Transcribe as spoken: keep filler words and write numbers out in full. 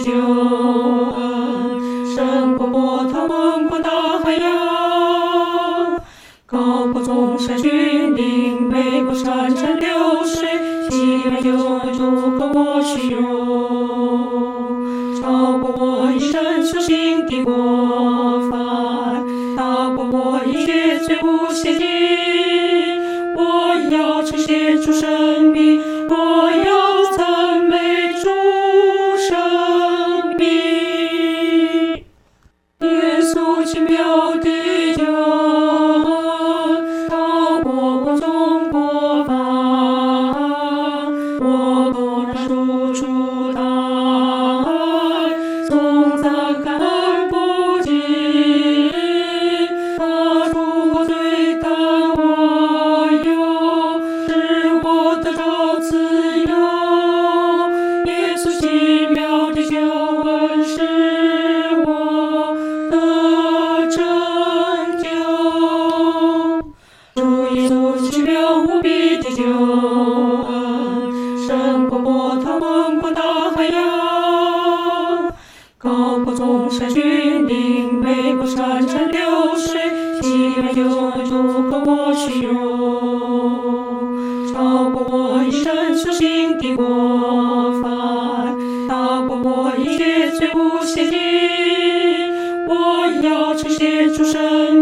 救恩，胜过波涛滚滚大海洋，高过众山峻岭，美过山川流水，喜美救恩足够我去用，超过我一生修行的过犯，大过我一切罪无邪径。我要称谢主生命，我要赞美主生命。耶稣奇妙的救恩，超过我众过犯，我不能说出大爱，颂赞感恩不尽。他赎我罪，担我忧，使我得着自由。耶稣奇妙的救恩使我得拯救。主耶稣奇妙无比的救恩，胜过波涛滚滚大海洋，高过众山峻岭，美过山川流水，喜美救恩足够我去用，超过我一生修行的过犯，大过我一切罪无邪径。我要称谢主生